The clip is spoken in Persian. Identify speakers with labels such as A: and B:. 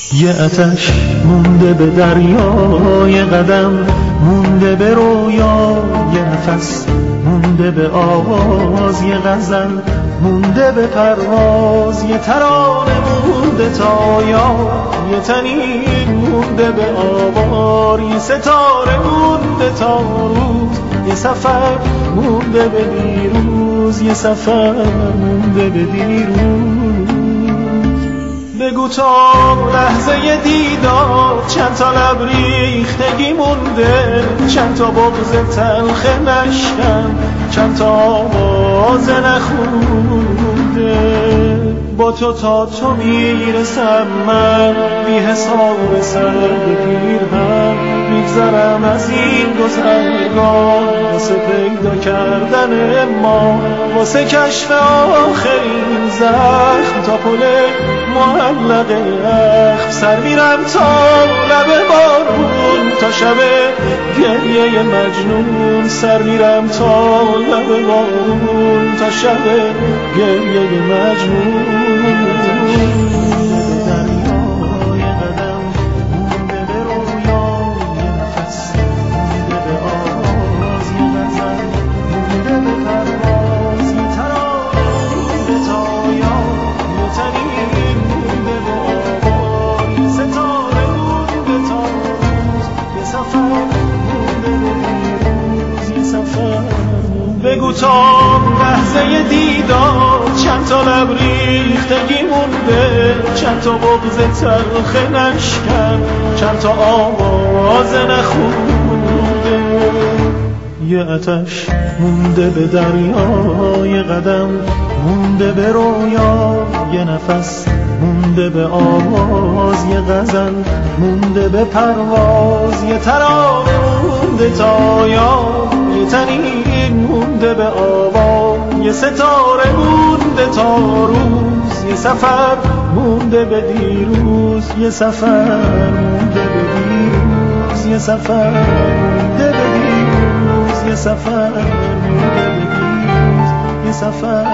A: یه آتش مونده به دریا، یه قدم مونده به رویا، یه نفس مونده به آواز، یه غزل مونده به پرواز، یه ترانه مونده تا یاد، یه تنین مونده به آوار، یه ستاره مونده تا روز، یه سفر مونده به دیروز، یه سفر مونده به دیروز. بگو تا لحظه دیدار چند تا لب ریختگی مونده، چند تا بغض تلخ نشکن، چند تا آواز نخونده. با تو تا تو میرسم من، بی حساب سر به پیرهن، میگذرم از این گذرگاه واسه پیدا کردن ما، واسه کشف آخرین زخم تا پل معلق اخم. سر میرم تا لب بارون تا شب گریه مجنون، سر میرم تا لب بارون تا شب گریه مجنون. بگو تا لحظه دیدار چند تا لب ریختگی مونده، چند تا بغض تلخ نشکن، چند تا آواز نخونده. یه آتش مونده به دریا، یه قدم مونده به رویا، یه نفس مونده به آواز، یه غزل مونده به پرواز، یه ترانه مونده تا یاد، یه تنین مونده به آواز، یه ستاره مونده تا روز، یه سفر مونده به دیروز، یه سفر مونده به دیروز، یه سفر مونده به دیروز، یه سفر مونده به دیروز، یه سفر